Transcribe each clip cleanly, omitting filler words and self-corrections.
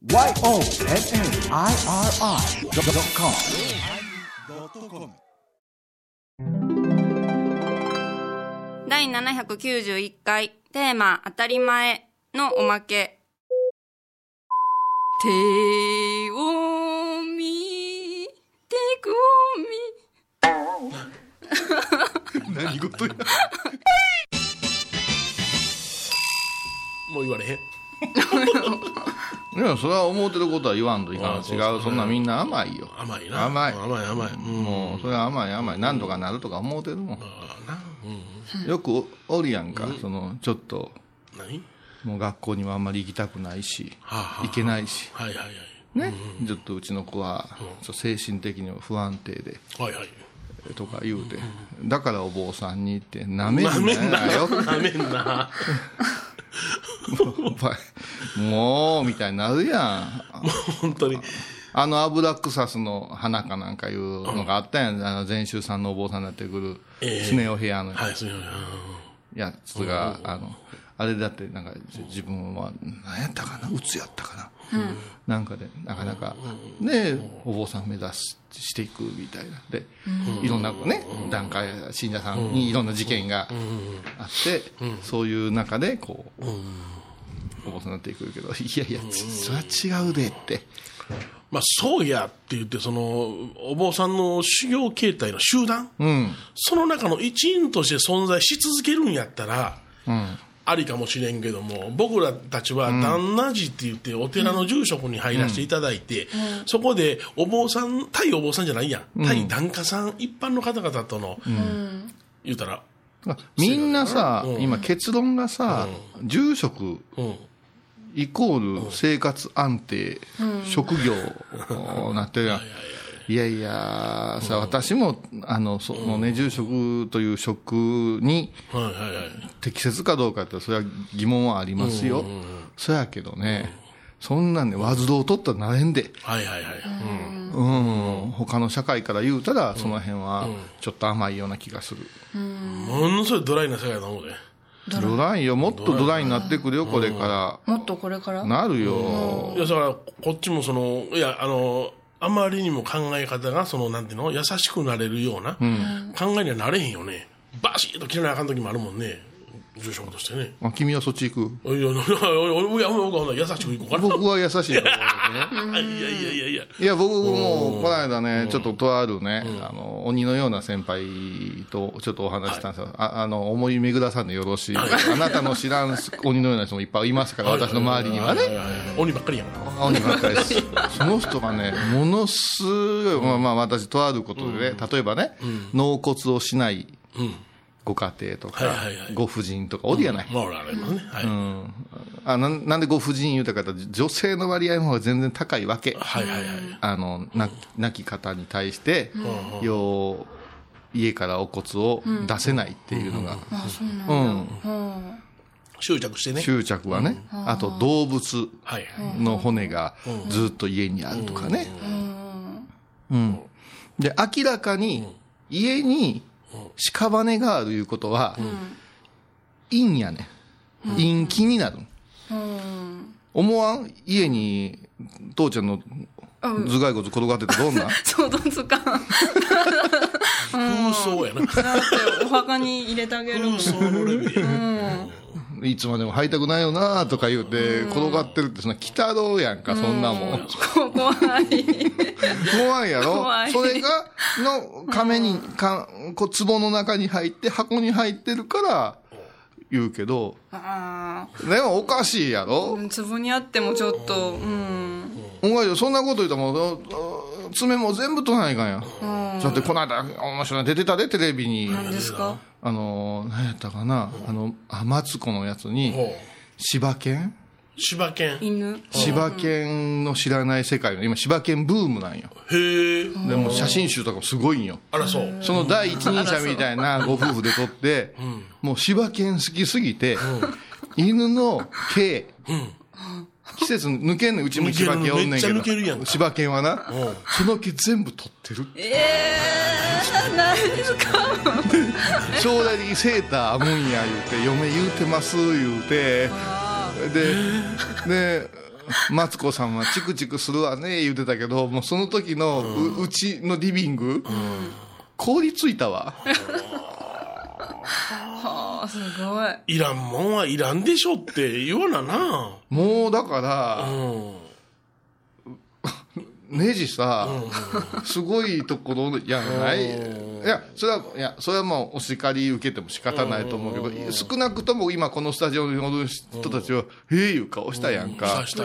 YONNIRI.com 第791回テーマ当たり前のおまけ。手を見てく何事やもう言われへん。 いや、それは思うてることは言わんといかん。違う、そんなみんな甘いよ。 甘いな。 甘い。 もうそれは甘い。何とかなるとか思うてるもん。よくおるやんか、そのちょっともう学校にはあんまり行きたくないし、行けないし、ね、ちょっとうちの子は精神的には不安定で、とか言うて、だからお坊さんに行ってなめんなよ。 なめんな。 もうみたいになるやん。 もう本当に。 アブラックサスの花かなんかいうのがあったやん。禅宗さんのお坊さんになってくるスネ夫部屋のやつが、あれだってなんか自分は何やったかな、うつやったかな、なんかでなかなかねお坊さん目指していくみたいなで、いろんなね段階信者さんにいろんな事件があって、そういう中でこうお坊さんになっていくけど、いやいやそれは違うでって。 まあ、そうやって言って、そのお坊さんの修行形態の集団、その中の一員として存在し続けるんやったら、ありかもしれんけども、僕らたちは旦那寺って言ってお寺の住職に入らせていただいて、そこでお坊さん、対お坊さんじゃないやん、対檀家さん、一般の方々との、言うたらみんなさ、今結論がさ、住職、イコール生活安定、職業なってるやん。いやいやさ、私もそのね住職という職に適切かどうかってそれは疑問はありますよ。そやけどね、そんなんで煩うとったらなれんで。他の社会から言うたらその辺はちょっと甘いような気がする。 ものすごいドライな世界だと思うで。 ドライよ、もっとドライになってくるよ、これから。 もっとこれからなるよ。 いや、だからこっちもあまりにも考え方がなんていうの、優しくなれるような考えにはなれへんよね。バシッと切らなあかん時もあるもんね、住職としてね。 君はそっち行く？ いや、僕は優しく行こうかな。 僕は優しいよ。いや、僕もこの間ね、ちょっととあるね、鬼のような先輩とちょっとお話したんですよ。思い巡らさんでよろしい。あなたの知らん鬼のような人もいっぱいいますから、私の周りにはね。 鬼ばっかりやん。 鬼ばっかりです。その人がね、ものすごい、私とあることでね、例えばね、納骨をしないご家庭とか、ご婦人とかおるやない。なんでご婦人言うたかと、女性の割合の方が全然高いわけ。亡き方に対して、家からお骨を出せないっていうのが。 執着してね。 執着はね。あと動物の骨がずっと家にあるとかね。で、明らかに家に屍があるいうことは、陰やね。陰気になる。思わん？家に父ちゃんの頭蓋骨転がっててどんな？ 想像つかん。 空想やな。 だってお墓に入れてあげるもん。 空想のレベルや。 いつまでも入りたくないよなとか言うて転がってるって、そんな鬼太郎やんか、そんなもん。 怖い。 怖いやろ。それが亀に壺の中に入って箱に入ってるから言うけど、でもおかしいやろ。 壺にあってもちょっと、 お前そんなこと言ったらもう爪も全部取らないかんや。だってこの間面白い出てたで、テレビに。 何ですか？ 何やったかな、マツコのやつに柴犬犬柴犬の知らない世界の今柴犬ブームなんよ。 へえ。 でも写真集とかもすごいんよ。 あら、そう。 その第一人者みたいなご夫婦で撮ってもう柴犬好きすぎて犬の毛季節抜けんねん。うちも柴犬おんねんけど、柴犬はなその毛全部取ってる。 何ですか？ 将来的にセーター編むんや言うて、嫁言うてます言うて、でマツコさんはチクチクするわね言うてたけど、もうその時の うちのリビング、凍りついたわ。 はあ、すごい。 いらんもんはいらんでしょっていうようなな。 もうだから、ネジさ、すごいところやない。いや、それはもうお叱り受けても仕方ないと思うけど、少なくとも今このスタジオにおる人たちは、いう顔したやんか。 した。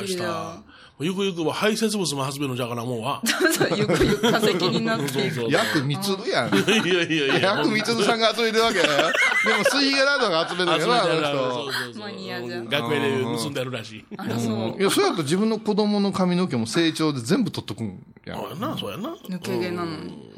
ゆくゆくは排泄物も発明のじゃからもうは。 ゆくゆく化石になっていく。 ヤクミツルやん。 いや。 ヤクミツルさんが集めてるわけや。でも水ギャラードが集めてるからな、あの人。マニアじゃん。 学園で結んであるらしい。 あら、そう。 いや、そうやと自分の子供の髪の毛も成長で全部取っとくんやん。 そうやな。 抜け毛なのに。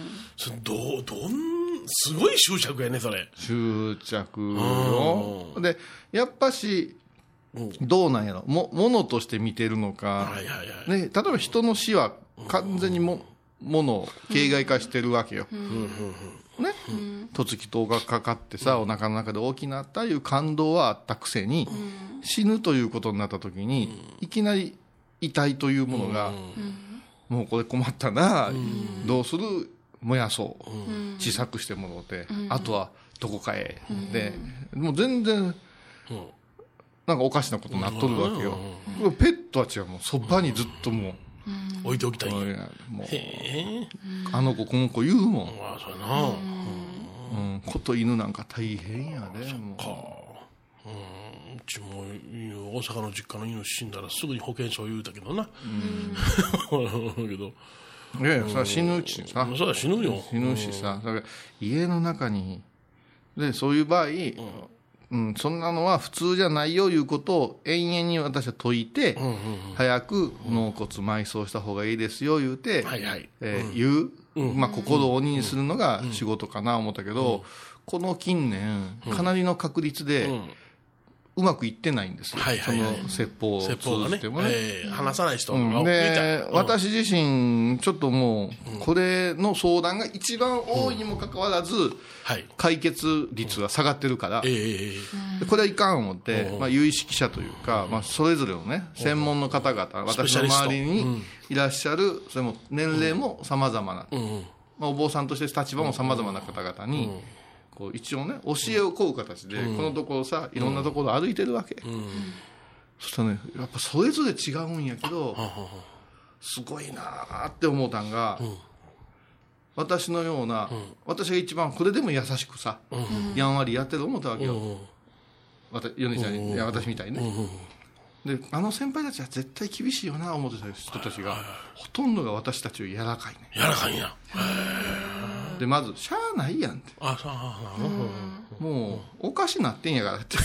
すごい執着やね、それ。 執着よ。で、やっぱし、どうなんやろ、ものとして見てるのか、ね、例えば人の死は完全にものを形骸化してるわけよ。ね、十月10日かかってさ、お腹の中で大きなったいう感動はあったくせに、死ぬということになった時に、いきなり遺体というものが、もうこれ困ったな、どうする、燃やそう、小さくしてもろうて、あとはどこかへ、でもう全然、なんかおかしなことになっとるわけよ。ペットたちはもうそばにずっともう置いておきたい。 あの子この子言うもん。 そうやな。 子と犬なんか大変やで。もうちも大阪の実家の犬死んだらすぐに保険証言うたけどな。けど。 いやいや、それは死ぬうちにさ。 それは死ぬよ。 死ぬしさ。だから家の中に、で、そういう場合、そんなのは普通じゃないよいうことを延々に私は説いて、早く納骨埋葬した方がいいですよ言うて、言う、心を鬼にするのが仕事かな思ったけど、この近年かなりの確率でうまくいってないんですよ、その説法を通じてもね、 話さない人が多いで、私自身ちょっともうこれの相談が一番多いにもかかわらず、解決率が下がってるから、これはいかん思って、有意識者というか、それぞれのね専門の方々、私の周りにいらっしゃる、それも年齢も様々な、お坊さんとして立場も様々な方々に一応ね教えを請う形で、このところさいろんなところ歩いてるわけ、そしたらね、やっぱそれぞれ違うんやけど、すごいなって思ったんが、私のような、私が一番これでも優しくさ、やんわりやってる思ったわけよ、米ちゃんに、私みたいにね、であの先輩たちは絶対厳しいよな思ってた人たちが、ほとんどが私たちより柔らかいね。 柔らかいんや。 でまずしゃあないやんって、もうおかしなってんやからって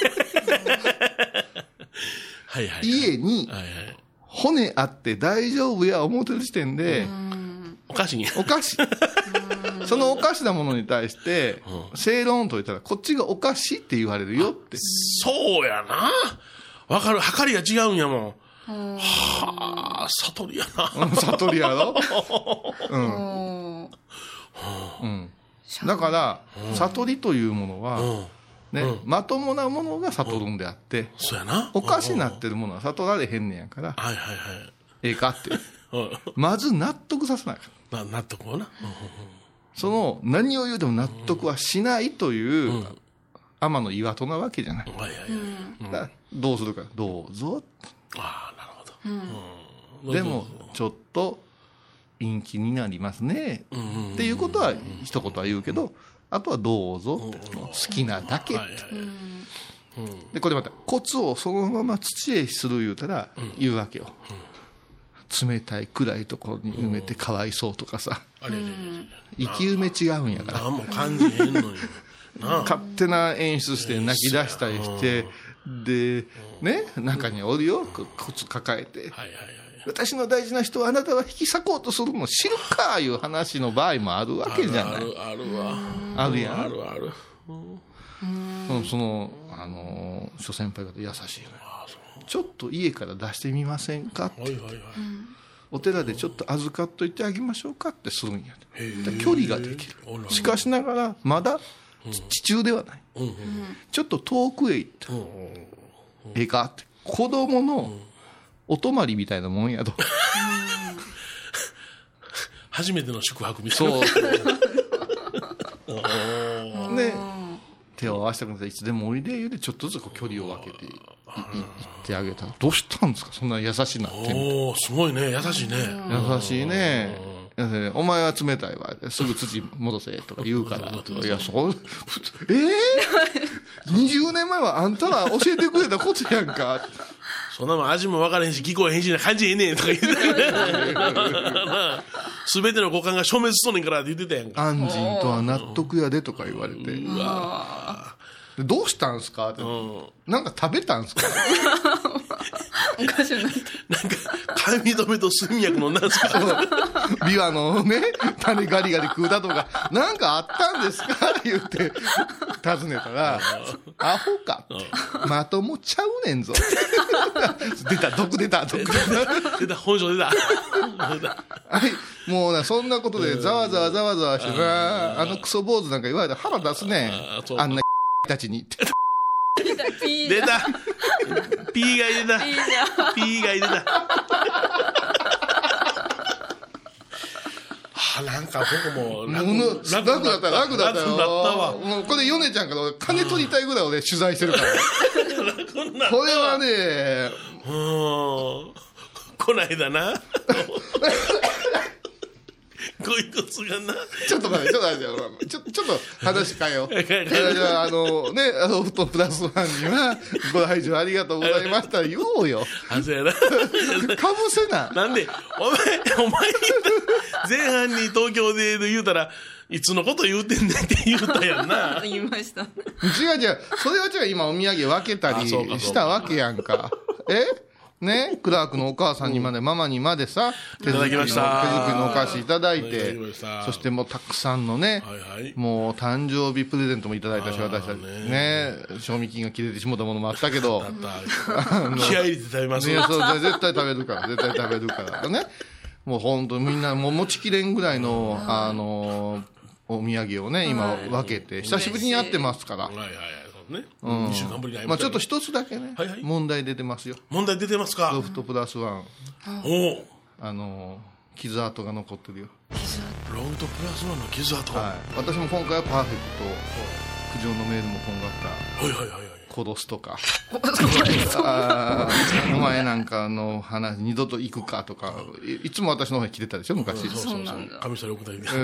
家に骨あって大丈夫や思ってる時点でおかしいおかしいそのおかしなものに対して正論と言ったらこっちがおかしいって言われるよって。 そうやな、わかる、測りが違うんやもん。はあ、悟りやな。 悟りやろだから悟りというものは、まともなものが悟るんであって、 そうやな、 おかしなってるものは悟られへんねやから、ええかってまず納得させないか納得はな、 その何を言うても納得はしないという天の岩戸なわけじゃない。どうするか、どうぞ。 ああ、なるほど。 でもちょっと陰気になりますねっていうことは一言は言うけど、あとはどうぞって好きなだけって。でこれまたコツをそのまま土へする言うたら言うわけよ。冷たい暗いところに埋めてかわいそうとかさ、生き埋め違うんやから、 何も感じへんのに勝手な演出して泣き出したりして、でね、中におるよコツ抱えて、私の大事な人はあなたは引き裂こうとするの知るかいう話の場合もあるわけじゃない。 あるわ、 あるやん。 あるある。 その諸先輩方優しいのよ。ちょっと家から出してみませんかって、お寺でちょっと預かっといてあげましょうかってするんや。距離ができる。しかしながらまだ地中ではない、ちょっと遠くへ行った、ええかって子供のお泊まりみたいなもんやと。 初めての宿泊みたいな。 そう。で、手を合わせてください。いつでもおいで言うて、ちょっとずつこう距離を分けていってあげたら、どうしたんですかそんな優しいなって。 おー、すごいね。優しいね。 優しいね。お前は冷たいわ。すぐ土戻せとか言うから。いや、20年前はあんたら教えてくれたことやんか。 そんなもん味も分からへんし、聞こえへんしな感じええねんとか言ってたすべての五感が消滅しそうねんからって言ってたやんか。 安心とは納得やでとか言われて。どうしたんすかって。なんか食べたんすかおかしいな。 なんか、髪留めと睡薬のなんすかビワのね、種ガリガリ食うたとか、なんかあったんですか言って尋ねたら、アホかって。まともちゃうねんぞ。出た、毒出た。 出た、本性出た。 はい、もうな、そんなことでざわざわざわざわしてな、あのクソ坊主なんか言われたら腹出すねん。あんなたちに。 出たピーが出たピーが出たなんか僕も楽だったわ。 もうこれ米ちゃんから金取りたいぐらい俺取材してるからこれはねこないだなこいつがなちょっと待ってちょっと話変えようじゃあロフトプラスワンにはご来場ありがとうございました言おうよそうやなかぶせななんでお前前半に東京で言うたらいつのこと言うてんねんって言うたやんな言いました。 違うそれは違う今お土産分けたりしたわけやんかね、クラークのお母さんにまで、ママにまでさ、手作りのお菓子いただいて、そしてもうたくさんのね、もう誕生日プレゼントもいただいたし、私たちね、賞味期限が切れてしもたものもあったけど、 気合い入れて食べますよ。 そう、絶対食べるからね。もう本当みんな、もう持ちきれんぐらいの、お土産をね、今分けて、久しぶりにやってますから。 ね、2週間ぶりに会いました。 ちょっと一つだけね、問題出てますよ。 問題出てますか？ ロフトプラスワン。傷跡が残ってるよ。 ロフトプラスワンの傷跡。 はい。私も今回はパーフェクト、苦情のメールもこんがった。殺すとか。お前なんかの話二度と行くかとか、いつも私の方に来てたでしょ昔。 そう紙それ送ったりね。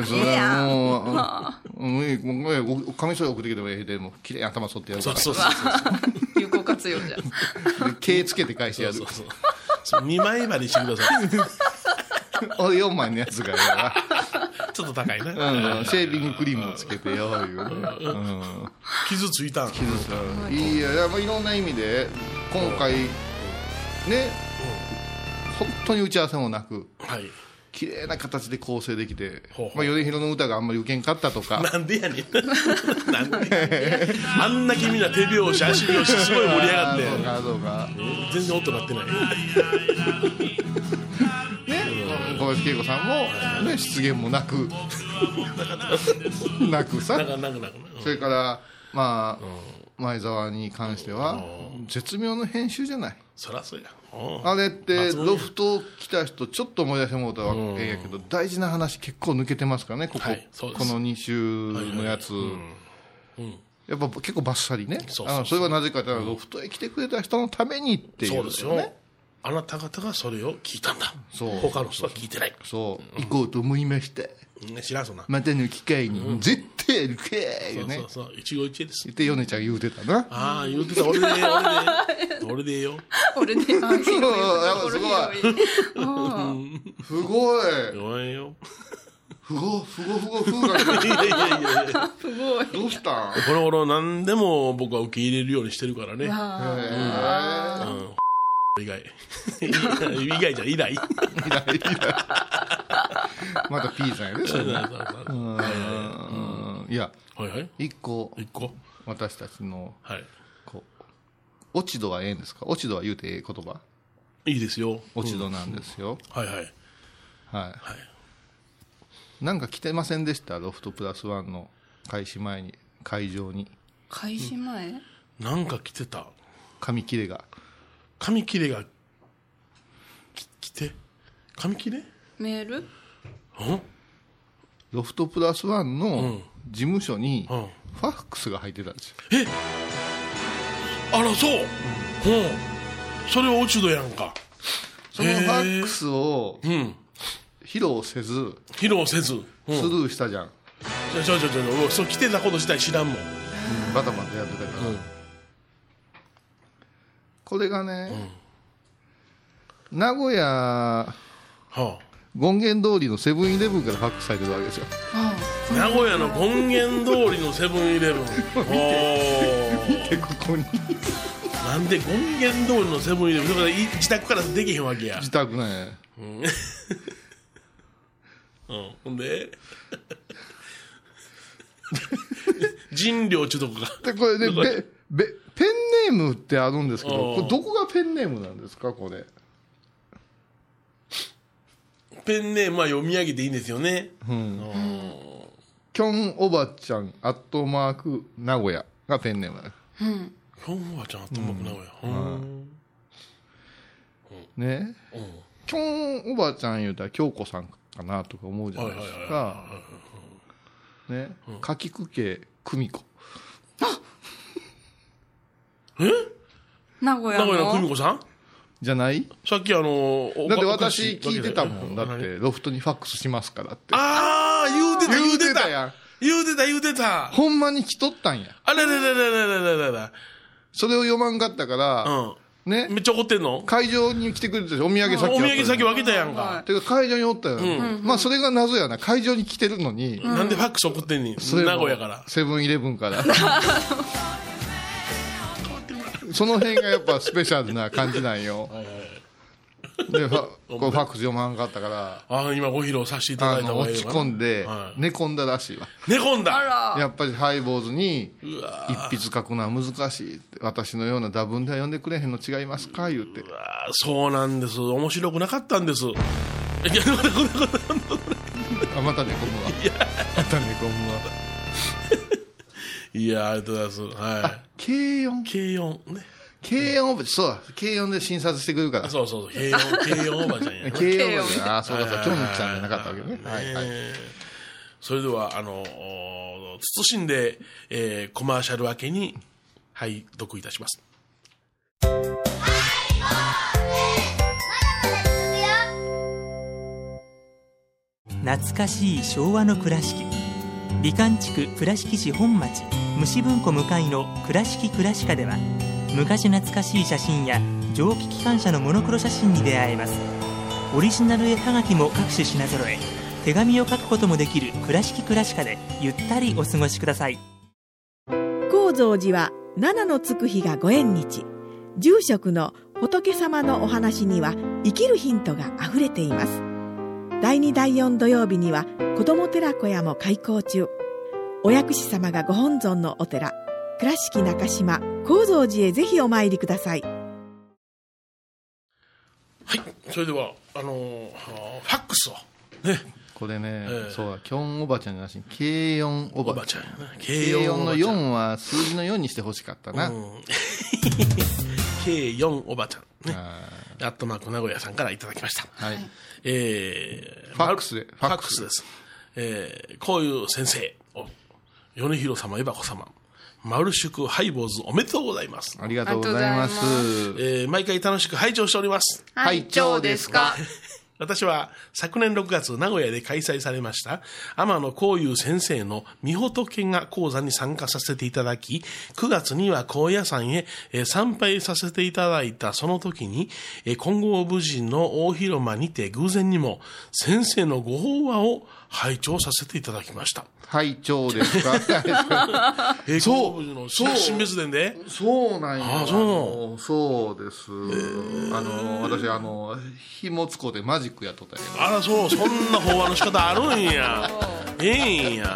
紙それ送ってきてもええでもきれいに頭剃ってやるから。 そう有効活用じゃん。 毛つけて返してやる。 2枚刃にしてください。 俺4枚のやつがちょっと高いな。 シェービングクリームをつけてよいう傷ついたん。 いやもういろんな意味で今回ね本当に打ち合わせもなく綺麗な形で構成できて米広の歌があんまり受けんかったとかなんでやねんあんな君な手拍子足拍子すごい盛り上がって全然音鳴ってない小林恵子さんも、 ね、失言もなくさそれからまあ、前澤に関しては絶妙の編集じゃない。 そらそうや。 あれってロフト来た人ちょっと思い出してもらったわけやけど大事な話結構抜けてますからねこの2週のやつやっぱ結構バッサリね。それはなぜかというとロフトへ来てくれた人のためにっていう。 そうですよね。あなた方がそれを聞いたんだ。他の人は聞いてない。 そう行こうと思いました。 知らんそんな。 またの機会に絶対やるかーね。 そう一期一会です。 言って米ちゃん言うてたな。 ああ言うてた。俺でよ。 俺で。 すごい。すごい。 弱いよ。 ふごがいやすごい。 どうしたん？ この頃何でも僕は受け入れるようにしてるからね。以外じゃ以来また P さんやねそれ。いや一個私たちの落ち度はええんですか？落ち度は言うてええ言葉いいですよ。 落ち度なんですよ。 はいなんか来てませんでしたロフトプラスワンの開始前に会場に。 開始前なんか来てた。 紙切れが紙切れメールロフトプラスワンの事務所にファックスが入ってたんですよ。 あらそう、それは落ち度やんか。 そのファックスを披露せずスルーしたじゃん。 そう来てたこと自体知らんもん。 バタバタやってたから、これがね、名古屋権現通りのセブンイレブンからファックスされてるわけですよ。 名古屋の権現通りのセブンイレブン。 見てここになんで権現通りのセブンイレブンだから自宅からできへんわけや。 自宅ね。 ほんで人領ちゅうとこか。 でこれねペンネームってあるんですけど、これどこがペンネームなんですかこれ。 ペンネームは読み上げていいんですよね。 キョンおばちゃんアットマーク名古屋がペンネームだ。 キョンおばちゃんアットマーク名古屋。 ね、キョンおばちゃん言うたら京子さんかなとか思うじゃないですか。ね、柿久家久美子。 名古屋の久美子さんじゃない？ さっきだって私聞いてたもん。だってロフトにファックスしますからって。 ああ言うてたやん。 言うてた。 ほんまに来とったんや。 あれそれを読まんかったから、ね。 めっちゃ怒ってんの？ 会場に来てくれてお土産先分けたやんか。 てか会場におったよ。まあそれが謎やな。会場に来てるのに。 なんでファックス送ってんねん。名古屋から。 セブンイレブンから。その辺がやっぱスペシャルな感じなんよ。でこれファックス読まんかったから今ご披露させていただいた方がいい落ち込んで寝込んだらしいわ。 寝込んだ。 やっぱりハイボーズに一筆書くのは難しいって、私のような打文では読んでくれへんの違いますか言うて。 そうなんです。面白くなかったんです。 また寝込むわ。また寝込むわ。 いやありがとうございます。はい。 軽音ね。軽音おばちゃん、そうだ。軽音で診察してくれるから。 そう。軽音おばちゃんや。 軽音おばちゃん。そうだ。きょんちゃんじゃなかったわけね。はい。 それでは謹んでコマーシャル明けに拝読いたします。 懐かしい昭和の倉敷。美観地区倉敷市本町虫文庫向かいの倉敷倉歯科では、昔懐かしい写真や蒸気機関車のモノクロ写真に出会えます。オリジナル絵はがきも各種品揃え、手紙を書くこともできる倉敷倉歯科でゆったりお過ごしください。 高蔵寺は七のつく日がご縁日。住職の仏様のお話には生きるヒントがあふれています。第2第4土曜日には子ども寺小屋も開校中。お薬師様がご本尊のお寺、倉敷中島・高蔵寺へぜひお参りください。 はい、それではファックスをね、 これね、そうだ、キョンおばちゃんじゃなしに軽音おばちゃん。 軽音の4は数字の4にしてほしかったな。 軽音おばちゃんね。アットマーク名古屋さんからいただきました。 はい。 ファックスで。ファックスです。こういう先生、米広様、エバ子様、丸祝ハイボーズおめでとうございます。 ありがとうございます。 毎回楽しく拝聴しております。 拝聴ですか。 私は昨年6月名古屋で開催されました天野幸雄先生の御仏画講座に参加させていただき、9月には高野山へ参拝させていただいたその時に、金剛武神の大広間にて偶然にも先生のご法話を拝聴させていただきました。 拝聴ですか？ そう、新別殿で？ そうなんや。そうです。私、紐つこでマジックやっとったんやけど。 あら、そう、そんな法話の仕方あるんや。んや。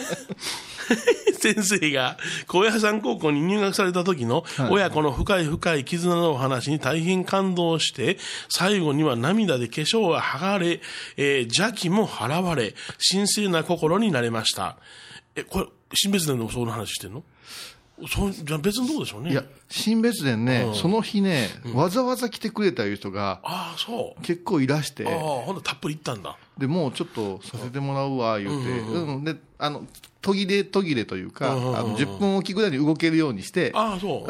先生が高野山高校に入学された時の親子の深い深い絆のお話に大変感動して、最後には涙で化粧が剥がれ、邪気も払われ、神聖な心になれました。これ新別殿でもその話してんの？ じゃあ別のとこでしょうね。 いや、新別殿ね、その日ね、わざわざ来てくれたいう人が、結構いらして。 ほんとたっぷり行ったんだ。 で、もうちょっとさせてもらうわ、言うて。で、途切れというか、10分おきぐらいに動けるようにして。 そう。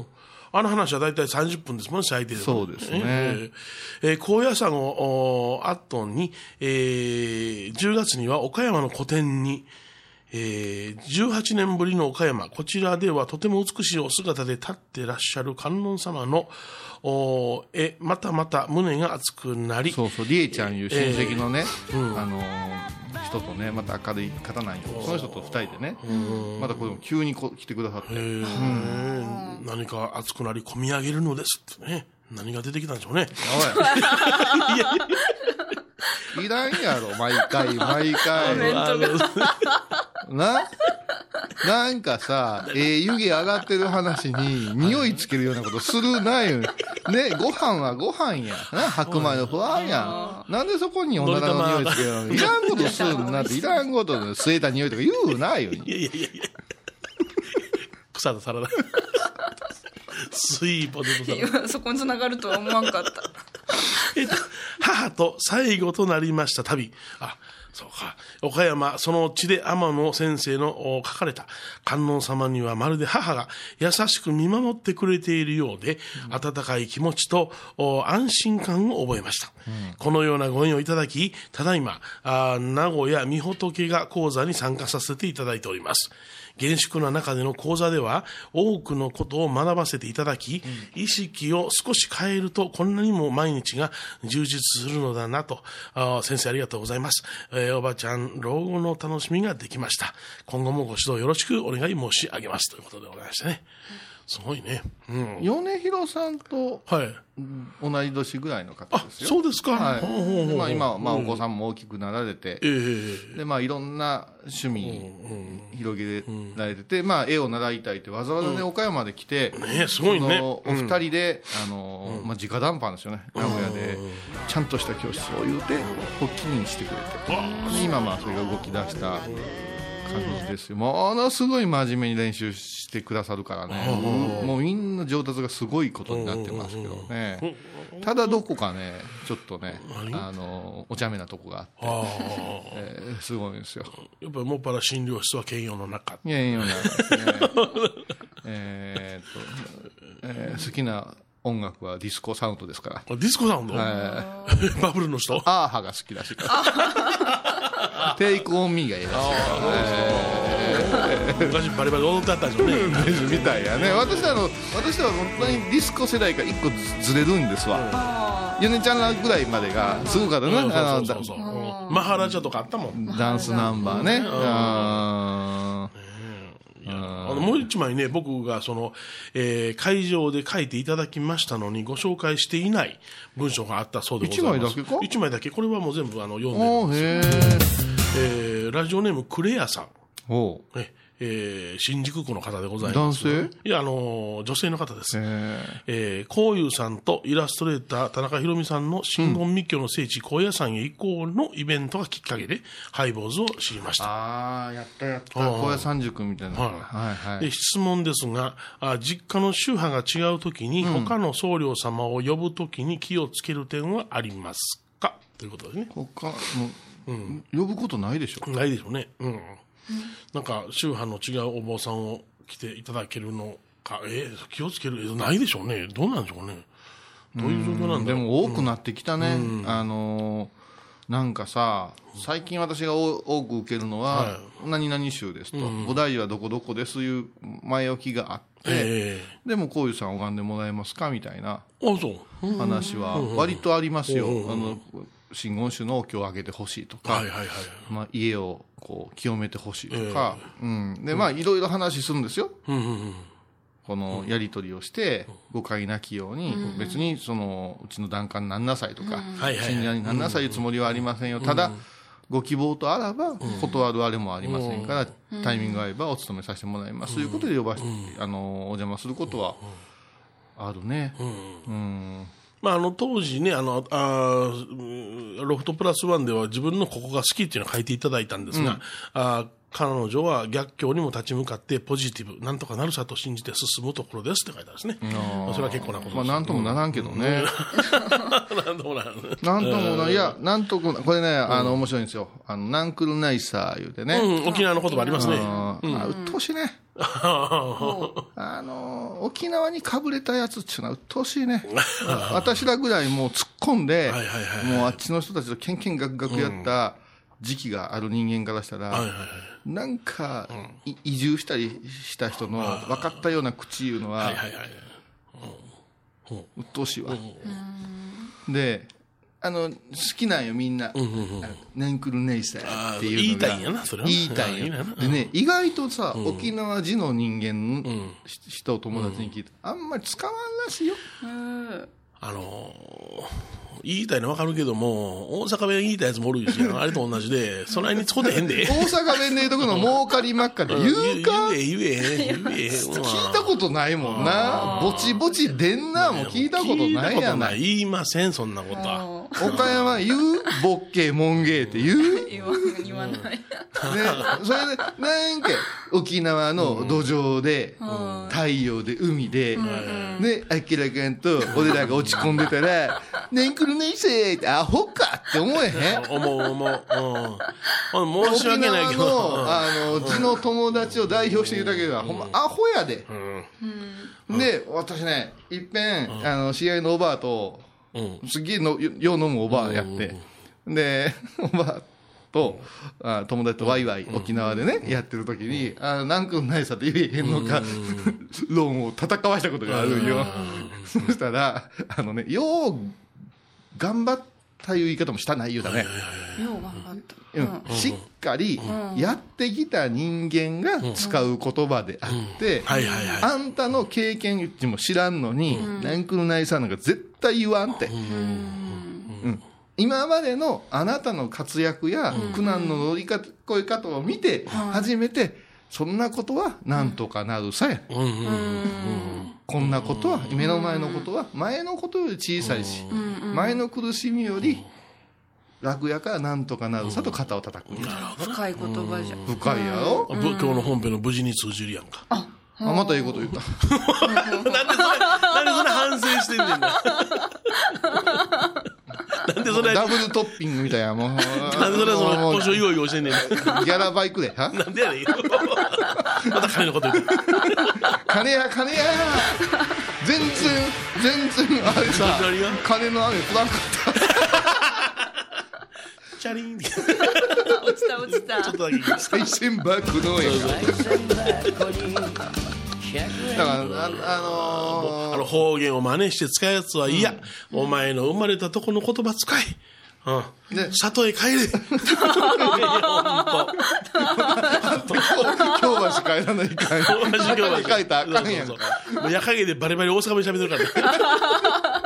あの話はだいたい30分ですもんね、最低で。 そうですね。 高野山を後に、10月には岡山の古典に、18年ぶりの岡山、こちらではとても美しいお姿で立ってらっしゃる観音様のまたまた胸が熱くなり、 そうそう、りえちゃんいう親戚のね、人とね、また明るい方なんよ。その人と2人でね、またこれも急に来てくださって、 何か熱くなり込み上げるのですってね、何が出てきたんでしょうね。 いらんやろ、毎回。なんかさ、湯気上がってる話に匂いつけるようなことするなよ。ね、ご飯はご飯や。白米の不安や。なんでそこにおならの匂いつけるの？いらんことするなって、いらんことで吸えた匂いとか言うなよ。 いや。草田サラダ。スイーポテトサラダ。 そこに繋がるとは思わんかった。 母と最後となりました旅。そうか。岡山、その地で天野先生の書かれた観音様にはまるで母が優しく見守ってくれているようで、温かい気持ちと安心感を覚えました。このようなご縁をいただき、ただいま、名古屋御仏が講座に参加させていただいております。厳粛な中での講座では多くのことを学ばせていただき、意識を少し変えるとこんなにも毎日が充実するのだなと。先生ありがとうございます。おばちゃん老後の楽しみができました。今後もご指導よろしくお願い申し上げますということでございましたね。すごいね。 米広さんと同い年ぐらいの方ですよ。 そうですか。 今、お子さんも大きくなられて、で、いろんな趣味広げられてて、絵を習いたいってわざわざね、岡山で来て、 すごいね。 お二人で、直談判ですよね。名古屋で、ちゃんとした教室を言うて、発起人してくれて、今それが動き出した感じですよ。ものすごい真面目に練習してくださるからね、もうみんな上達がすごいことになってますけどね。ただどこかね、ちょっとね、お茶目なとこがあって、すごいんですよ。 やっぱりもっぱら診療室は兼用の中。 兼用の中ですね。好きな音楽はディスコサウンドですから。 ディスコサウンド？バブルの人？ アーハが好きらしいから。テイクオンミーがいいらしいから。 昔バリバリ踊ってあったんですよね。 みたいやね。私は本当にディスコ世代から一個ずれるんですわ。ヨネちゃんらぐらいまでがすごかったね。 マハラジャとかあったもん。 ダンスナンバーね。 もう一枚ね、僕が会場で書いていただきましたのにご紹介していない文章があったそうでございます。 一枚だけか？ 一枚だけ。これはもう全部読んでるんです。ラジオネームクレアさん。新宿区の方でございます。 男性？ いや、女性の方です。こうゆうさんとイラストレーター田中宏美さんの真言密教の聖地、高野山へ行こうのイベントがきっかけでハイボーズを知りました。 やった。高野山塾みたいな。 で、質問ですが、実家の宗派が違うときに、他の僧侶様を呼ぶときに気をつける点はありますかということですね。 呼ぶことないでしょ？ ないでしょうね。なんか宗派の違うお坊さんを来ていただけるのか、気をつける、ないでしょうね。どうなんでしょうね。どういう状況なんだろう。 でも多くなってきたね。なんかさ、最近私が多く受けるのは、何々宗ですと、菩提寺はどこどこですいう前置きがあって、でもこういうさん拝んでもらえますかみたいな話は割とありますよ。真言宗のお経をあげてほしいとか、家を清めてほしいとか、でいろいろ話するんですよ。このやり取りをして誤解なきように、別にうちの檀家になんなさいとか、信者になんなさいいうつもりはありませんよ。ただご希望とあらば断るあれもありませんから、タイミングが合えばお勤めさせてもらいますということでお邪魔することはあるね。 当時ね、ロフトプラスワンでは自分のここが好きっていうのを書いていただいたんですが、 彼女は逆境にも立ち向かってポジティブ、なんとかなるさと信じて進むところですって書いてあるんですね。それは結構なことです。 まあ、なんともならんけどね。 なんともならん。 なんともな、いや、なんとか、これね、面白いんですよ。ナンクルナイサー言うてね。 沖縄の言葉ありますね。 うっとうしいね。沖縄にかぶれたやつっていうのはうっとうしいね。私らぐらいもう突っ込んで、もうあっちの人たちとケンケンガクガクやった時期がある人間からしたら、なんか、移住したりした人の分かったような口言うのは、うっとうしいわ。で、好きなんよみんな。ナンクルネイサーっていうのが。 言いたいんやな、それは。 言いたいんや。でね、意外とさ、沖縄人の人間の人を友達に聞いて、あんまり使わんらしいよ。 言いたいの分かるけども、大阪弁言いたいやつもおるし、あれと同じで、そないに使うてへんで。 大阪弁で言うとこの儲かりまっかで言うか言えへん。 聞いたことないもんな。ぼちぼちでんなも聞いたことないやない。 言いません、そんなことは。 岡山言うボッケーモンゲーって言う言わない。 ね、それで、なんか、沖縄の土壌で、太陽で、海で、ね、明らかんと、俺らが落ち込んでたら、ナンクルネイセーってアホかって思えへん？ 思う。申し訳ないけど。 沖縄の、地の友達を代表して言うだけでは、ほんまアホやで。で、私ね、いっぺん、知り合いのおばあと、すげえよう飲むおばあやって、で、おばあと、友達とワイワイ沖縄でね、やってる時に、ナンクルナイサーって言えへんのか、論を戦わしたことがあるんよ。そしたら、よう、頑張ったいう言い方もしたないようだね。 よう頑張った。 しっかりやってきた人間が使う言葉であって、あんたの経験値も知らんのに、ナンクルナイサーなんか絶対言わんって。今までのあなたの活躍や苦難の乗り越え方を見て、初めて、そんなことはなんとかなるさや。こんなことは、目の前のことは、前のことより小さいし、前の苦しみより楽やからなんとかなるさと肩を叩く。 深い言葉じゃ。 深いやろ？ 今日の本編の無事に通じるやんか。 またいいこと言った。 なんでそれ反省してんねんな。なんでそれダブルトッピングみたいなもう。なんでそれその交渉いごいごしてんねん。 ギャラバイクで、 なんでやねん。また金のこと言って。 金や。全然あれさ、金の雨降らんかった。 チャリンって。 落ちた。 ちょっとだけ。 賽銭箱のやだから方言を真似して使うやつは嫌。お前の生まれたとこの言葉使い。里へ帰れ。 京橋帰らないかん。京橋帰ったらあかんやんか。 もう夜陰でバリバリ大阪弁喋ってるから。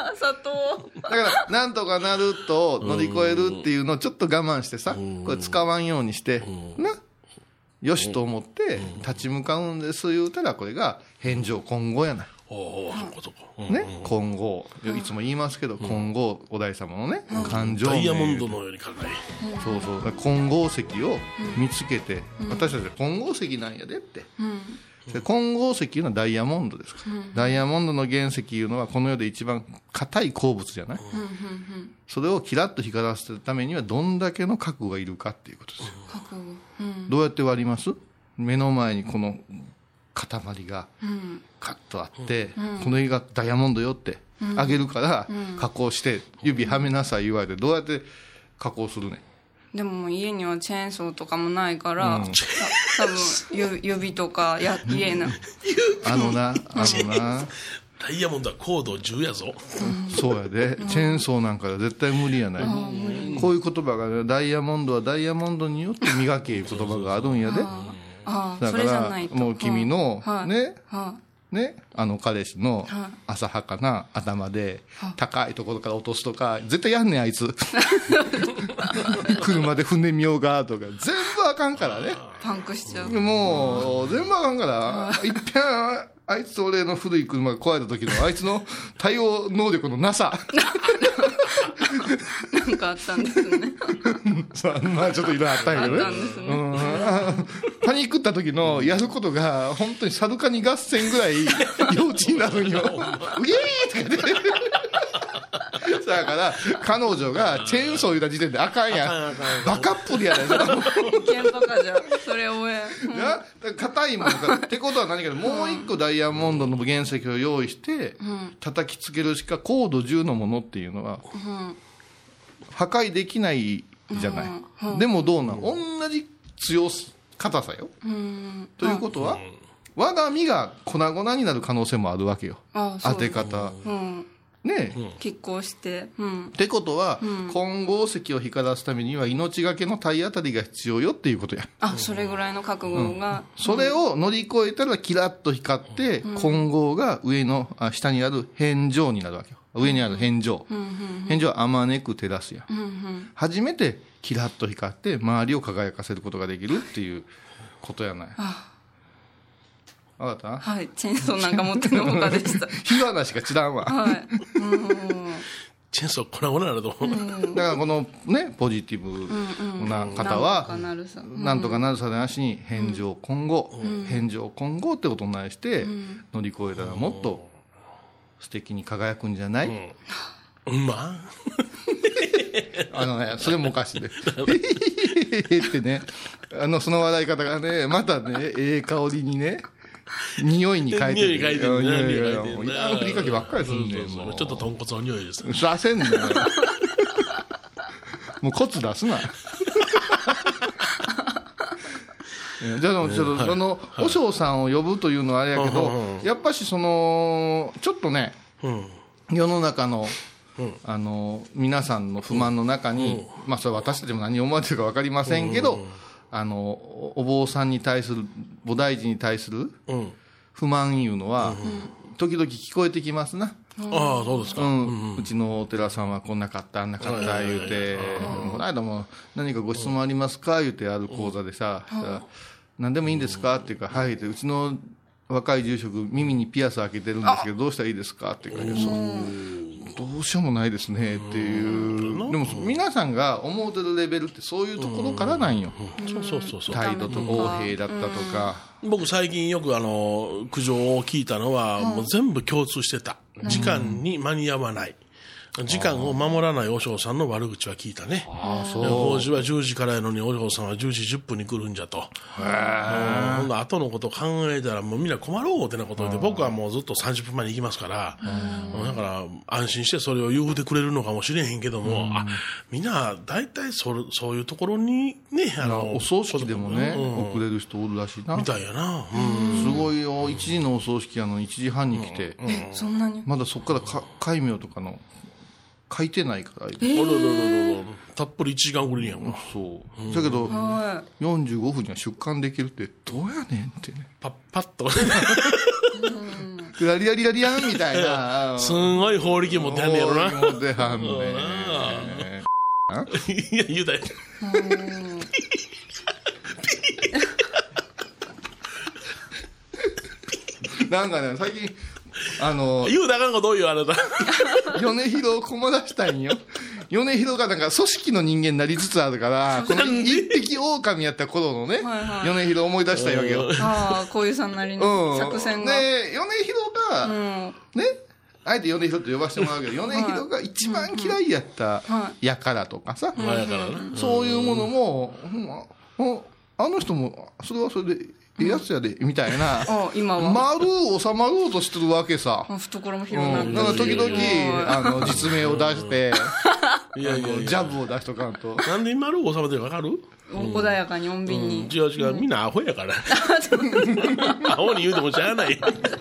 だから、なんとかなると乗り越えるっていうのをちょっと我慢してさ、これ使わんようにして、な。よしと思って立ち向かうんです言うたら、これが返上今後やない。ね、今後、いつも言いますけど、今後、お大様のね、感情ダイヤモンドのように考え。 そう。金剛石を見つけて、私たちは金剛石なんやでって。金剛石いうのはダイヤモンドですから。ダイヤモンドの原石いうのは、この世で一番硬い鉱物じゃない。それをキラッと光らせるためには、どんだけの覚悟がいるかっていうことですよ。どうやって割ります？目の前にこの塊がカッとあって、この絵がダイヤモンドよってあげるから加工して指はめなさい言われて、どうやって加工するね？ でも家にはチェーンソーとかもないから、多分指とか家なダイヤモンドは高度10やぞ。 そうやで、チェーンソーなんかで絶対無理やない。こういう言葉がね、ダイヤモンドはダイヤモンドによって磨けいう言葉があるんやで。だからもう君のね、彼氏の浅はかな頭で高いところから落とすとか絶対やんねん、あいつ。車で船見ようがとか全部あかんからね。 パンクしちゃう。 もう全部あかんから、いっぺんあいつ俺の古い車が壊れた時のあいつの対応能力のなさ。 なんかあったんですね。 まあちょっといろいろあったんやけどね。 パニックった時のやることが本当にサルカニ合戦ぐらい幼稚になるんよ。うげーって言ってだから彼女がチェーンソー言った時点であかんやん。バカっぷりやねん。 現場かじゃそれを硬いものかってことは何かもう一個ダイヤモンドの原石を用意して叩きつけるしか高度10のものっていうのは破壊できないじゃない。でもどうなん同じ強硬さよ。ということは我が身が粉々になる可能性もあるわけよ。当て方ねえ、 拮抗して、 ってことは、混合石を光らすためには命がけの体当たりが必要よっていうことや。 それぐらいの覚悟が、 それを乗り越えたらキラッと光って、混合が下にある変状になるわけよ。上にある変状、変状はあまねく照らすや、初めてキラッと光って周りを輝かせることができるっていうことやない。分かった？ はい、チェーンソーなんか持ってるのほかでした。 火花しか散らんわ。はい。 チェーンソー粉々なると思う。だからこのね、ポジティブな方は、なんとかなるさでなしに、変状混合、変状混合ってことになして、乗り越えたらもっと素敵に輝くんじゃない？ まあ。それもおかしいで。ってね、その笑い方がね、またね、香りにね、匂いに変えてる。 匂い変えてる。 いらんふりかけばっかりするんだよ。 ちょっと豚骨の匂いですね。 出せんねん。もうコツ出すな。じゃあ、ちょっと、和尚さんを呼ぶというのはあれやけど、やっぱしちょっとね、世の中の、皆さんの不満の中に、まあ、それ私たちも何を思われてるか分かりませんけど、お坊さんに対する、菩提寺に対する不満いうのは、時々聞こえてきますな。 ああ、そうですか。 うちのお寺さんはこんなかった、あんなかった言うて、この間も何かご質問ありますか言うてある講座でさ、何でもいいんですかっていうか、はいって、うちの若い住職、耳にピアス開けてるんですけど、どうしたらいいですかって言うから、どうしようもないですねっていう。でも皆さんが思うてるレベルってそういうところからなんよ。 そう態度と横柄だったとか。 僕最近よく苦情を聞いたのは、もう全部共通してた。時間に間に合わない。時間を守らない和尚さんの悪口は聞いたね。法事は10時からやのに和尚さんは10時10分に来るんじゃと。後のことを考えたらもうみんな困ろうってなことで、僕はもうずっと30分前に行きますから、だから安心してそれを言うてくれるのかもしれへんけども、みんな大体そういうところにね、 お葬式でもね、遅れる人おるらしいな。 みたいやな。 すごいよ、1時のお葬式1時半に来て、 そんなにまだそこから戒名とかの書いてないから。 たっぷり1時間ぐらいやもん。 そう。だけど、45分には出棺できるって、どうやねんってね。 パッと。 ラリラリラリアンみたいな。 すんごい法力持ってはんねやろな。 持ってはんね。 いや、言うたよ。 なんかね、最近、 言うたらあかんこと多いよ、あなた。 米広を困らしたいんよ。米広がなんか組織の人間になりつつあるから、この一匹狼やった頃のね、米広を思い出したいわけよ。 こういうさんなりの作戦が。 で、米広が、ね、あえて米広って呼ばせてもらうけど、米広が一番嫌いやったやからとかさ、そういうものも、あの人も、それはそれで、やつやで、みたいな。 今は。 丸収まろうとしてるわけさ。 懐も広くなって。 だから時々、実名を出して、ジャブを出しとかんと。 なんで丸収まってるかわかる？ 穏やかに穏便に。 違う、みんなアホやから。アホに言うてもしゃあない。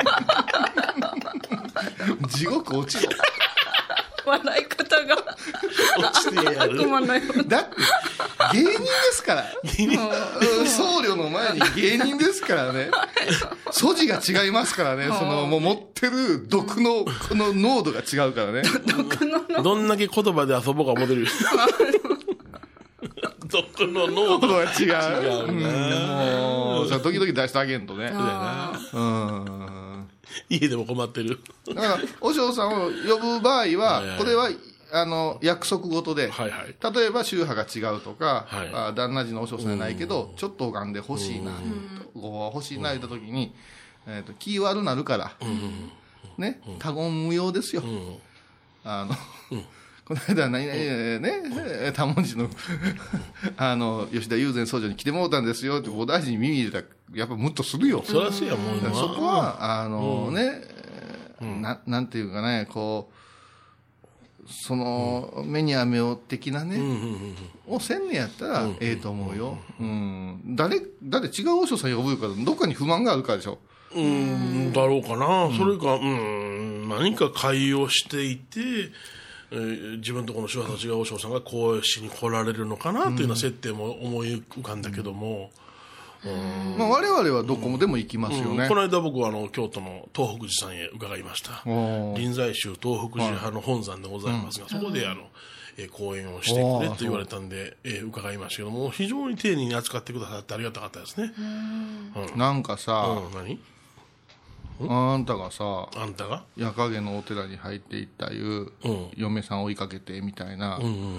地獄落ちろ。 笑い方が落ちてやる。 だって芸人ですから。僧侶の前に芸人ですからね。素地が違いますからね。もう持ってる毒のこの濃度が違うからね。 どんだけ言葉で遊ぼうか思ってる。毒の濃度が違う。 もう時々出してあげんとね。 家でも困ってる。 だから和尚さんを呼ぶ場合は、これは約束事で、 はいはい、 例えば宗派が違うとか、 はい、 旦那寺の和尚さんじゃないけど、ちょっと拝んでほしいな、ご法欲しいな言った時に、気悪なるから、ね、他言無用ですよ。この間何々ね、多文字の吉田友禅僧侶に来てもらったんですよってお大臣に耳入れたらやっぱムッとするよ。 そりゃそうやもんな。 そこはなんていうかね、こうその目には目を的なね、をせんねやったらええと思うよ。誰違う和尚さん呼ぶからどっかに不満があるからでしょ。 だろうかな。それか何か会をしていて。自分のところの宗派と違う和尚さんが講師に来られるのかなというような設定も思い浮かんだけども、 まあ、我々はどこもでも行きますよね。 この間僕は京都の東福寺さんへ伺いました。臨済宗東福寺派の本山でございますが、そこで講演をしてくれと言われたんで、伺いましたけども、非常に丁寧に扱ってくださってありがたかったですね。 なんかさ、 何あんたがさ、矢影のお寺に入っていったいう嫁さん追いかけてみたいな、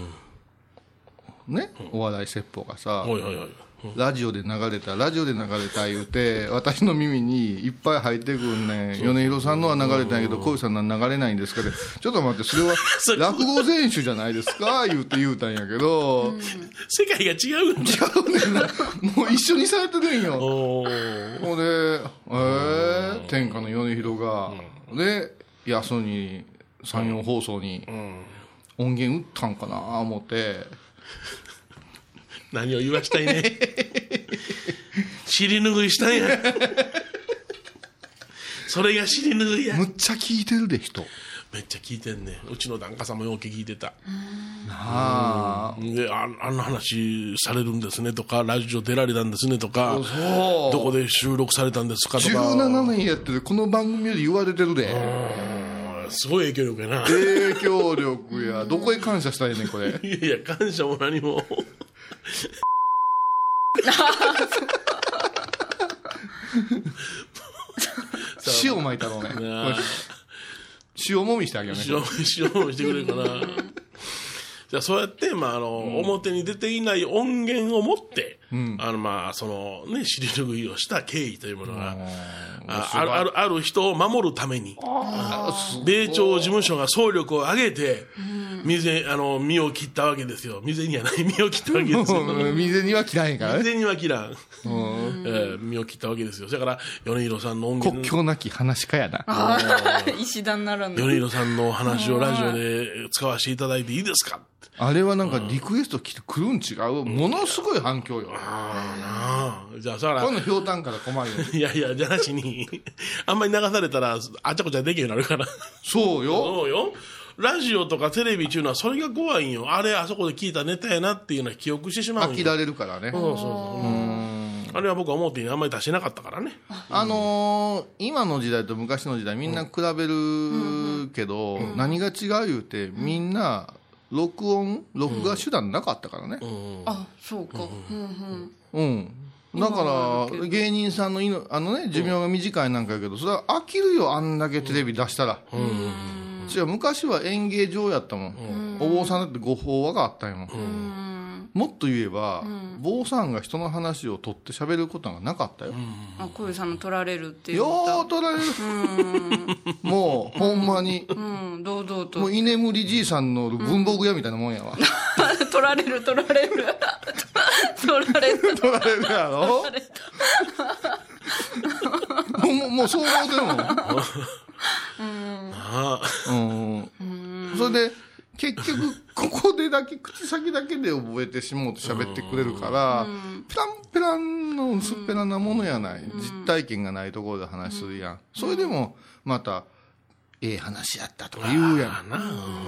ね、お笑い説法がさ、ラジオで流れた言うて私の耳にいっぱい入ってくるね。米広さんのは流れたんやけど小遊さんのは流れないんですかね。ちょっと待って、それは落語全集じゃないですか言うたんやけど、 世界が違うねんな。もう一緒にされてるんよ。ほんで天下の米広が、でよそに山陽放送に音源打ったんかな思って何を言わしたいね。尻拭いしたんや。それが尻拭いや。 むっちゃ聞いてるで人。 めっちゃ聞いてんね。うちの檀家さんもよく聞いてた。 であんな話されるんですねとか、ラジオ出られたんですねとか、どこで収録されたんですかとか。 17年やってるこの番組で言われてるで。 すごい影響力やな。 影響力や。どこへ感謝したいねんこれ。 いや感謝も何も。 塩巻いたろうね。塩もみしてあげるね。 塩もみしてくれるかな。じゃあそうやって、表に出ていない音源を持って、そのね、尻拭いをした経緯というものが、ある人を守るために、米朝事務所が総力を挙げて、身を切ったわけですよ。身にはない身を切ったわけですよ。 身には切らへんからね。 身には切らん。身を切ったわけですよ。だから、米広さんの音源。 国境なき話し家やな。 石段ならぬ。 米広さんの話をラジオで使わせていただいていいですか。 あれはなんかリクエスト来てくるん違う。ものすごい反響よ。 じゃあ、そら。 このひょうたんから困るよ。 いや、じゃなしに、あんまり流されたら、あちゃこちゃできるようになるから。 そうよ。 そうよ。ラジオとかテレビっていうのはそれが怖いんよ。あれ、あそこで聞いたネタやなっていうのは記憶してしまうんよ。 飽きられるからね。 あれは僕は表にあんまり出してなかったからね。 今の時代と昔の時代みんな比べるけど、何が違う言うて、みんな、録画手段なかったからね。 あ、そうか。 だから芸人さんの寿命が短いなんかやけど、それは飽きるよ、あんだけテレビ出したら。昔は演芸場やったもん。お坊さんだってご法話があったんやもん。もっと言えば、坊さんが人の話を取って喋ることがなかったよ。 小遊さんの取られるっていう。 よう取られる。もうほんまに。 堂々と。 もう居眠りじいさんの文房具屋みたいなもんやわ。 取られる。取られるやろ。もうそう思うてるもん。それで結局ここでだけ口先だけで覚えてしもうと喋ってくれるから、ペランペランの薄っぺらなものやない。実体験がないところで話するやん。それでもまた話やったとか言うやん。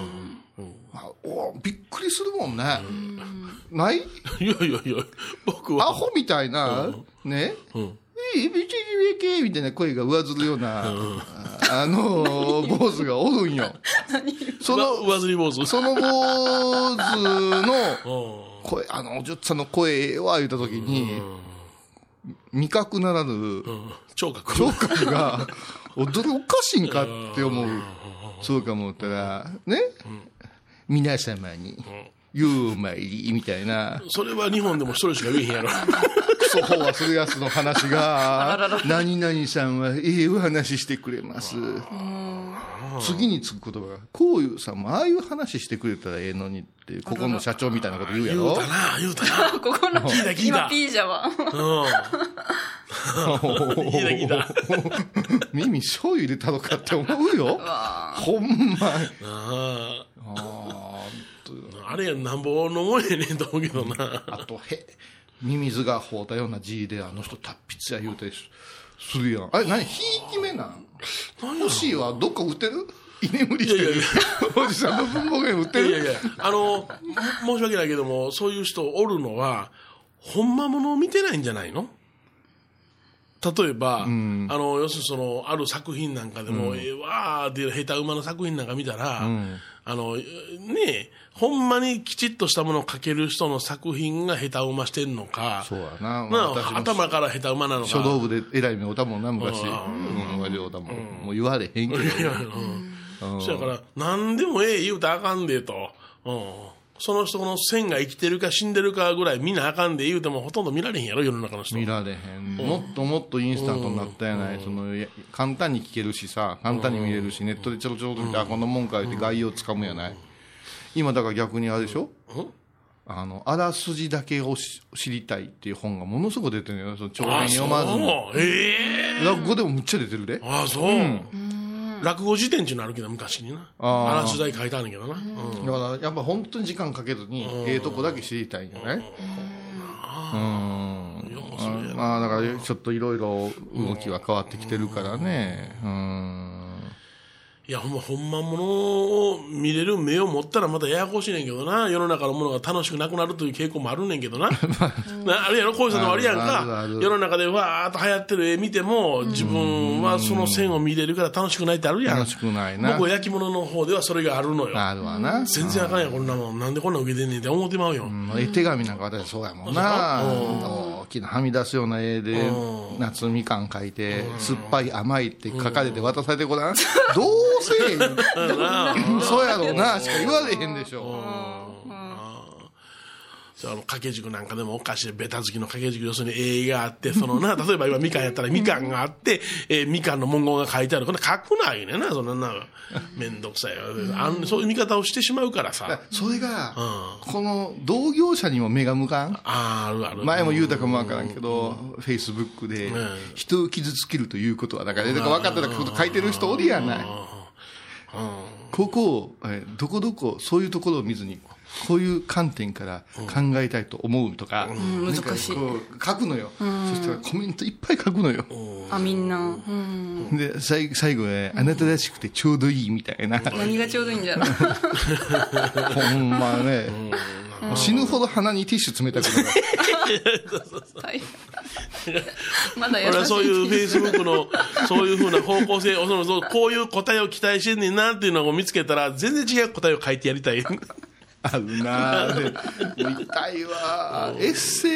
びっくりするもんね。ない？いや僕はアホみたいなね。みたいな声が上ずるような坊主がおるんよ。 上ずり坊主。 その坊主の声、おじょっさんの声ええわ言った時に、味覚ならぬ聴覚がおかしいんかって思う。そうかもったらね、 皆様にようまいりみたいな。 それは日本でも一人しか言えへんやろ。 クソ飽和するやつの話が何々さんはお話してくれます。次につく言葉がこういうさんもああいう話してくれたらええのにっていう、ここの社長みたいなこと言うやろ。 言うたなここの聞いた今 P じゃわ。 聞いた耳醤油入れたのかって思うよ。ほんまあれやなんぼ飲もえねんと思うけどな。 あとミミズが放ったような字であの人達筆や言うてするやん。あれ何ひいき目なん欲しいわ。どっか売ってる居眠りしてるおじさんの文房具売ってる。 いや申し訳ないけども、そういう人おるのはほんまものを見てないんじゃないの。例えば、要するにある作品なんかでも、わーって下手馬の作品なんか見たら、ほんまにきちっとしたものを描ける人の作品が下手馬してんのか、 そうやな、 頭から下手馬なのか。 書道部で偉い目おたもんな昔、もう言われへんけど、 そやから何でも言うたらあかんでと、その人の線が生きてるか死んでるかぐらい見なあかんで言うてもほとんど見られへんやろ世の中の人。 見られへん、もっともっとインスタントになったやない、簡単に聞けるしさ、簡単に見れるし、ネットでちょろちょろと見て、こんなもんか言って概要つかむやない。今だから逆にあれでしょ、あらすじだけを知りたいっていう本がものすごく出てるのよ。長編読まずに。落語でもむっちゃ出てるで。 ああそう、落語辞典っていうのあるけど昔にな、あらすじ書いてあるんだけどな、 だからやっぱ本当に時間かけずにとこだけ知りたいんじゃない。まあだからちょっといろいろ動きは変わってきてるからね。いやほんまものを見れる目を持ったらまたややこしいねんけどな。世の中のものが楽しくなくなるという傾向もあるねんけどな。あるやろ、こういう人もあるやんか。世の中でわーっと流行ってる絵見ても自分はその線を見れるから楽しくないってあるやん。 楽しくないな。 僕は焼き物の方ではそれがあるのよ。 あるわな。 全然あかんやんこんなもん。なんでこんな受けてんねんって思ってまうよ。 手紙なんか私そうやもんな。大きなはみ出すような絵で夏みかん描いて酸っぱい甘いって書かれて渡されてごらん。どうせそうやろうなしか言われへんでしょ。 掛け軸なんかでもお菓子でベタ好きの掛け軸、要するに絵があって例えば今みかんやったらみかんがあってみかんの文言が書いてある。これ書くな言うねんな。そんなめんどくさいよ。そういう見方をしてしまうからさ。 それがこの同業者にも目が向かん。 ある前も言うたかもわからんけどフェイスブックで人を傷つけるということはだから分かってたこと書いてる人おるやない。ここをどこどこそういうところを見ずにこういう観点から考えたいと思うとか、 難しいこう書くのよ。そしたらコメントいっぱい書くのよ。 みんな、 で最後であなたらしくてちょうどいいみたいな。 何がちょうどいいんじゃろほんまね、死ぬほど鼻にティッシュ詰めたことがまだ優しい。 俺はそういうフェイスブックのそういうふうな方向性こういう答えを期待してんねんなっていうのを見つけたら全然違う答えを書いてやりたい。 あるなぁ。痛いわ。エッ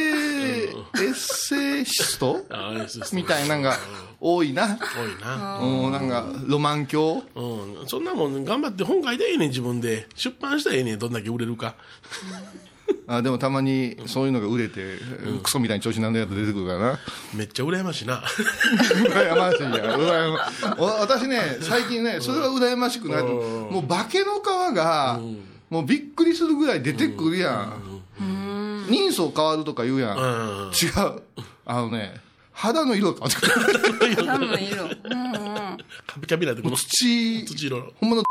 セイシストみたいなのが多いな。なんかロマン教。 そんなもん頑張って本書いたらええねん。自分で出版したらええねん。どんだけ売れるか。 でもたまにそういうのが売れて、クソみたいに調子なんだやつ出てくるからな。 めっちゃ羨ましいな。 羨ましいや。私ね最近ねそれが羨ましくないと、もう化けの皮がもうびっくりするぐらい出てくるやん。人相変わるとか言うやん。違う。肌の色が変わってくる。 肌の色。 カピカピなってこの土色。 ほんまの。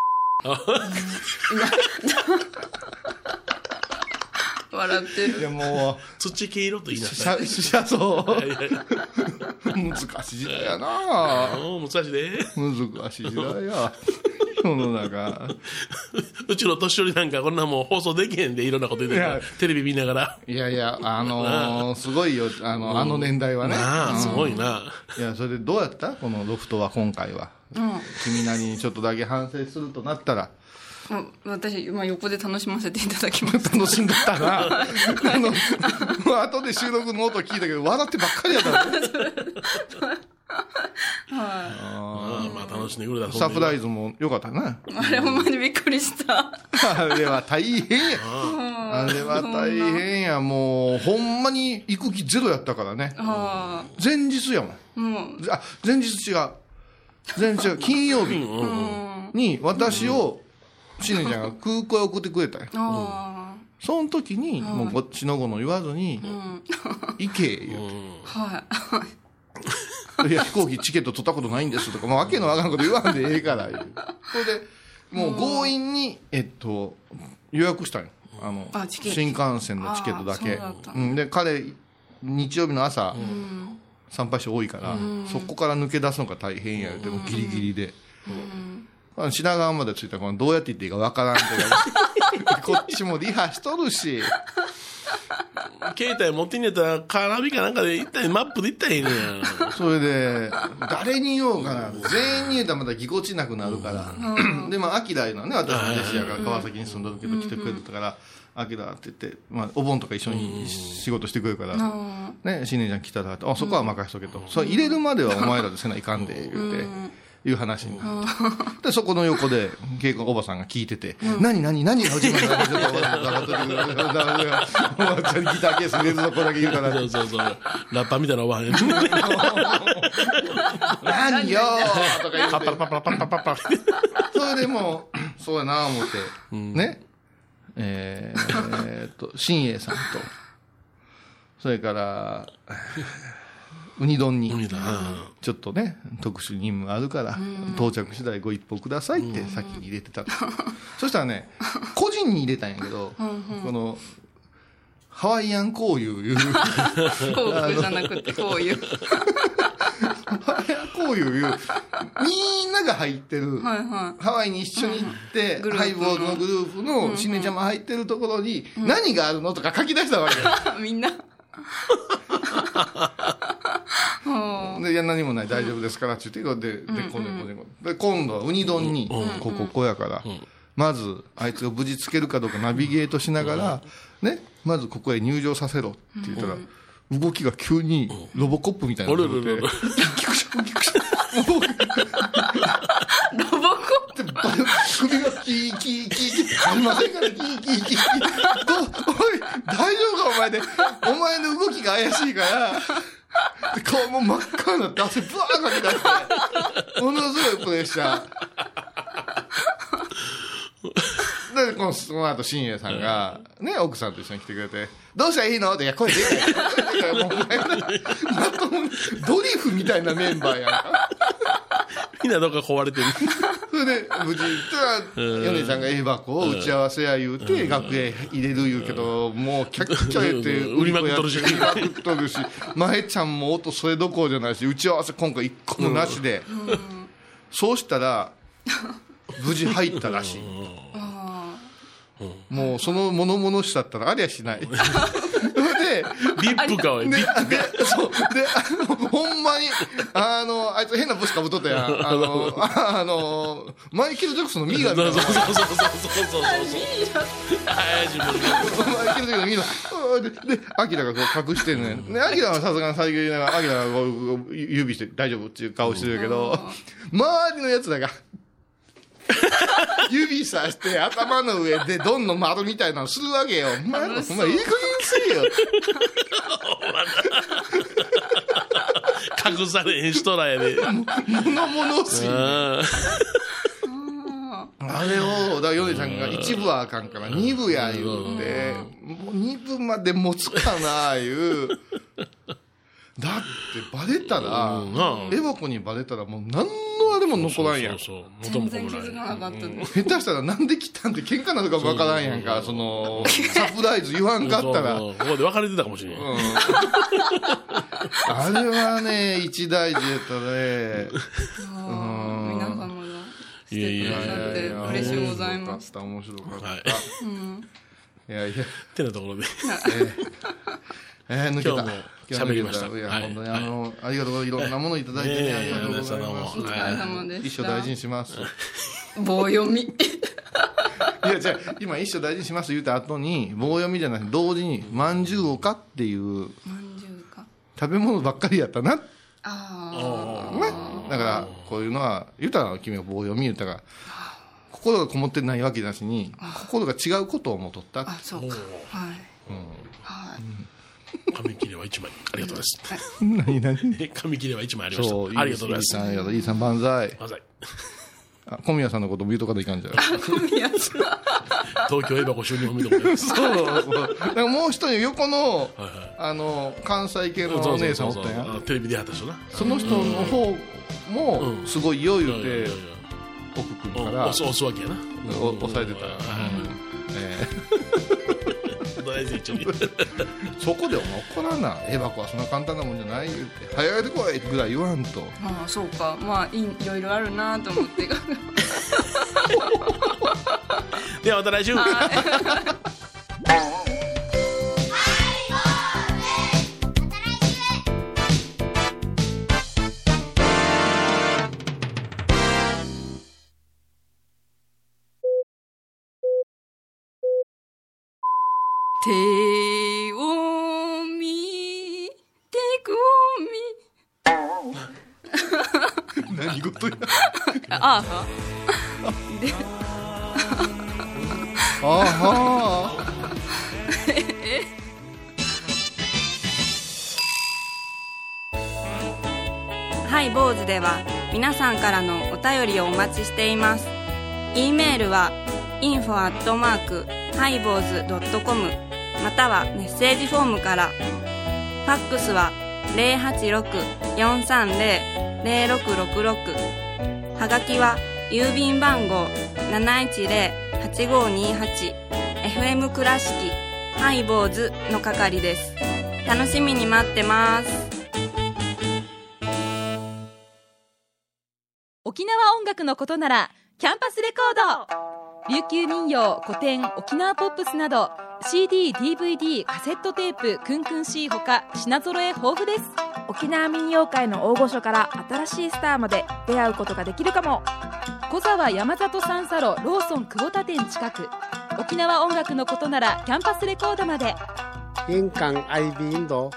笑ってる。 いやもう土系色と言いなさい。 そう難しい時代やな。 難しいで。 難しい時代や。世の中。 うちの年寄りなんかこんなもん放送できへんでいろんなこと言ってる。テレビ見ながら。 いやすごいよ。あの年代はね。 すごいな。 いやそれでどうやったこのロフトは今回は。君なりにちょっとだけ反省するとなったら。 私、横で楽しませていただきました。 楽しんだったな。後で収録の音聞いたけど笑ってばっかりやったまあ楽しんでくれた。 サプライズも良かったね。 あれほんまにびっくりした。 あれは大変や。あれは大変や。もう、ほんまに行く気ゼロやったからね。前日やもん。あ、前日違う。金曜日に私を、しねちゃんが空港へ送ってくれたよ。その時に、もうこっちの子の言わずに、行け、言うて。いや、飛行機チケット取ったことないんですとか、わけのわからんこと言わんでええから、言う。それで、もう強引に、予約したんよ。新幹線のチケットだけ。で、彼、日曜日の朝、参拝者多いから、そこから抜け出すのが大変や、でもギリギリで。品川まで着いたらどうやって行っていいかわからんけどこっちもリハしとるし携帯持ってんやったらカーナビかなんかで行ったりマップで行ったらいいねや。 それで誰に言おうかな、全員に言うたらまたぎこちなくなるから、でまあアキラのね、私の弟子やから川崎に住んだ時と来てくれたからアキラって言って、まあ、お盆とか一緒に仕事してくれるからね、新年ちゃん来たらそこは任しとけと、それ入れるまではお前らでせないかんで言うていう話になってでそこの横で稽古おばさんが聞いてて何が始まるのおばちゃんにギターケース入れるとこだけ言うからそうラッパーみたいなおばはん何よーとか言うてパッパラパッパラパッパパッパそれでもうそうやな思ってね新栄さんとそれからウニ丼にちょっとね特殊任務あるから到着次第ご一報くださいって先に入れてたそしたらね個人に入れたんやけどこのハワイアン香油いう幸福じゃなくて香油ハワイアン香油いうみんなが入ってるハワイに一緒に行ってハイボールのグループのしねちゃんも入ってるところに何があるのとか書き出したわけよみんなでいや何もない大丈夫ですからって言ってで今度はウニ丼にここやからまずあいつが無事つけるかどうかナビゲートしながらねまずここへ入場させろって言ったら動きが急にロボコップみたいなのが出てロボコップ首がキーキーキーキーありませんからキーキーキーおい大丈夫かお前でお前の動きが怪しいから顔も真っ赤になって汗ブワーかき出してものすごいプレッシャーでこの後新栄さんがね奥さんと一緒に来てくれてどうしたらいいのっていや声でかいもうお前まともにドリフみたいなメンバーやんかみんなどっか壊れてるそれで無事行ったら米ちゃんが絵箱を打ち合わせや言うて楽屋入れる言うけどもうキャッキャ言って売りまくっとるし前ちゃんも音それどころじゃないし打ち合わせ今回一個もなしでそうしたら無事入ったらしいもうその物々しさったらありゃしないでリップかおいリップかそうでほんまにあいつ変な帽子かぶっとったやんマイケル・ジャクソンのミイラみたいなそうマイケル・ジャクソンのミイラでアキラがこう隠してるねでアキラはさすがに最近アキラがこう指して大丈夫っていう顔してるけど周りのやつらが指さして頭の上でどんどん丸みたいなのするわけよお前いい加減にせえよ隠されへん人らやで物々しいあれをだから米ちゃんが1部はあかんから2部や言うてもう2部まで持つかな言うだってバレたらエボコにバレたらもう何のあれも残らんやん全然気づかなかった下手したらなんで来たんって喧嘩なのかもわからんやんかそのサプライズ言わんかったらここで別れてたかもしれんあれはね一大事やったね皆様がしてくださって嬉しいございました面白かったいやってなところで抜けた喋りました。 いや、本当にありがとうございます。いろんなものいただいてね、ありがとうございます。 お疲れ様でした。 一生大事にします。 棒読み。いや、じゃあ、今一生大事にします言った後に、棒読みじゃなくて、同時に、まんじゅうをかっていう、 まんじゅうか。 食べ物ばっかりやったな。 あだからこういうのは言うたら君が棒読み言うたら心がこもってないわけだしに心が違うことをもとった。 そうか。はい。 紙切れは1枚ありがとうです。 何紙切れは1枚ありました。ありがとうございます。 ありがとう。いいさん万歳。 万歳。 小宮さんのことも言うとかでいかんじゃない。 小宮さん。 東京エバコ収入を見とかです。 そう。なんかもう一人横の関西系のお姉さんおったやん。 テレビでやった人な。 その人の方もすごいよ言うて奥君から押すわけやな。 押さえてた。そこでお前怒らんな。エバコはそんな簡単なもんじゃない言うて早いでこいぐらい言わんと。 ああそうか。まあいろいろあるなと思ってではまた来週。 手を見てくみ何事や。 ああはハイボーズでは皆さんからのお便りをお待ちしています。 E メールは info@highboz.com またはメッセージフォームから。ファックスは 086-430-0666 はがきは郵便番号 710-8528 FM 倉敷ハイボーズの係です。楽しみに待ってます。 沖縄音楽のことならキャンパスレコード。琉球民謡、古典、沖縄ポップスなど CD、DVD、カセットテープ、クンクン C ほか品揃え豊富です。 沖縄民謡界の大御所から新しいスターまで出会うことができるかも。 小沢山里三佐路ローソン久保田店近く。沖縄音楽のことならキャンパスレコードまで。 玄関アイビーンド。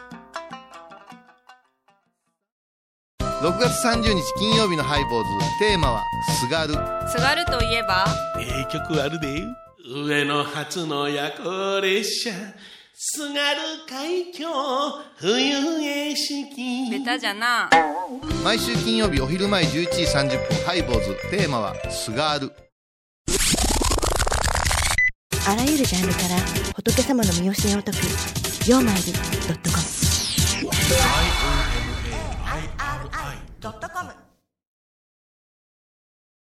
6月30日金曜日のハイボーズ、テーマはすがる。 すがるといえば曲あるで。上野発の夜行列車すがる海峡冬景色。 ベタじゃな。 毎週金曜日お昼前11時30分、ハイボーズ、テーマはすがる。 あらゆるジャンルから仏様の身教えを解くようまいり.com。